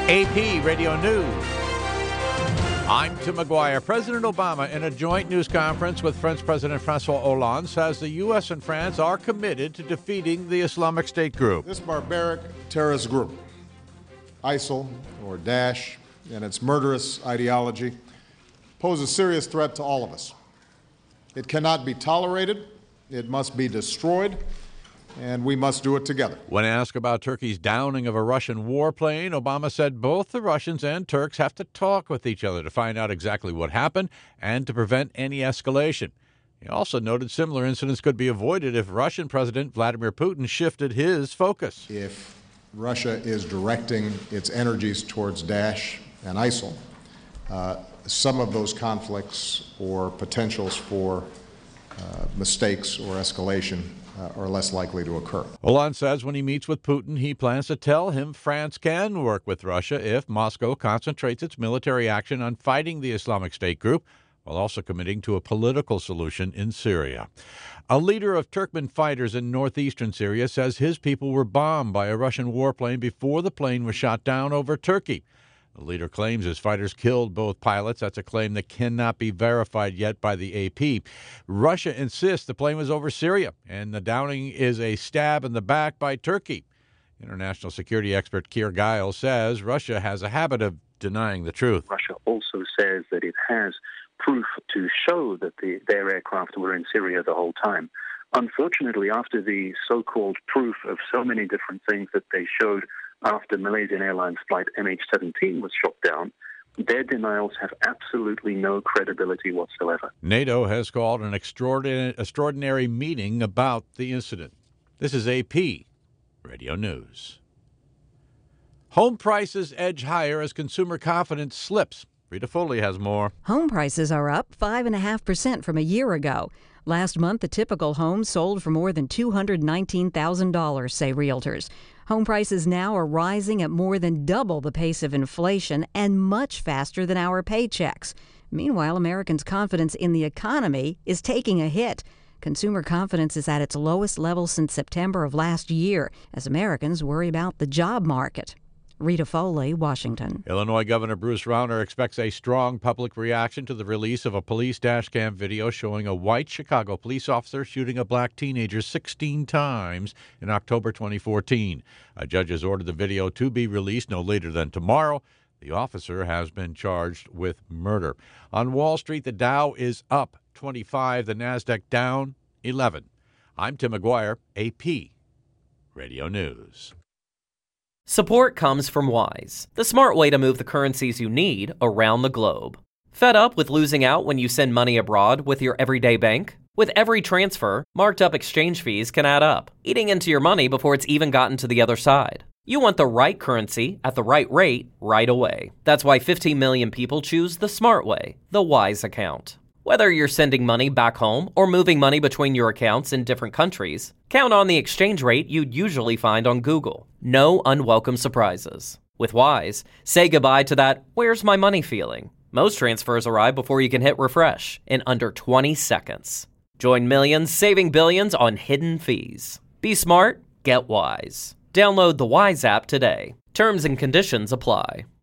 AP Radio News. I'm Tim McGuire. President Obama, in a joint news conference with French President François Hollande, says the U.S. and France are committed to defeating the Islamic State group. This barbaric terrorist group, ISIL, or Daesh, and its murderous ideology, pose a serious threat to all of us. It cannot be tolerated, it must be destroyed, and we must do it together. When asked about Turkey's downing of a Russian warplane, Obama said both the Russians and Turks have to talk with each other to find out exactly what happened and to prevent any escalation. He also noted similar incidents could be avoided if Russian President Vladimir Putin shifted his focus. If Russia is directing its energies towards Daesh and ISIL, some of those conflicts or potentials for mistakes or escalation are less likely to occur. Hollande says when he meets with Putin, he plans to tell him France can work with Russia if Moscow concentrates its military action on fighting the Islamic State group, while also committing to a political solution in Syria. A leader of Turkmen fighters in northeastern Syria says his people were bombed by a Russian warplane before the plane was shot down over Turkey. The leader claims his fighters killed both pilots. That's a claim that cannot be verified yet by the AP. Russia insists the plane was over Syria, and the downing is a stab in the back by Turkey. International security expert Keir Giles says Russia has a habit of denying the truth. Russia also says that it has proof to show that their aircraft were in Syria the whole time. Unfortunately, after the so-called proof of so many different things that they showed after Malaysian Airlines flight MH17 was shot down, their denials have absolutely no credibility whatsoever. NATO has called an extraordinary meeting about the incident. This is AP Radio News. Home prices edge higher as consumer confidence slips. Rita Foley has more. Home prices are up 5.5% from a year ago. Last month, the typical home sold for more than $219,000, say realtors. Home prices now are rising at more than double the pace of inflation and much faster than our paychecks. Meanwhile, Americans' confidence in the economy is taking a hit. Consumer confidence is at its lowest level since September of last year as Americans worry about the job market. Rita Foley, Washington. Illinois Governor Bruce Rauner expects a strong public reaction to the release of a police dashcam video showing a white Chicago police officer shooting a black teenager 16 times in October 2014. A judge has ordered the video to be released no later than tomorrow. The officer has been charged with murder. On Wall Street, the Dow is up 25, the Nasdaq down 11. I'm Tim McGuire, AP Radio News. Support comes from Wise, the smart way to move the currencies you need around the globe. Fed up with losing out when you send money abroad with your everyday bank? With every transfer, marked up exchange fees can add up, eating into your money before it's even gotten to the other side. You want the right currency at the right rate right away. That's why 15 million people choose the smart way, the Wise account. Whether you're sending money back home or moving money between your accounts in different countries, count on the exchange rate you'd usually find on Google. No unwelcome surprises. With Wise, say goodbye to that "where's my money" feeling. Most transfers arrive before you can hit refresh in under 20 seconds. Join millions saving billions on hidden fees. Be smart, get Wise. Download the Wise app today. Terms and conditions apply.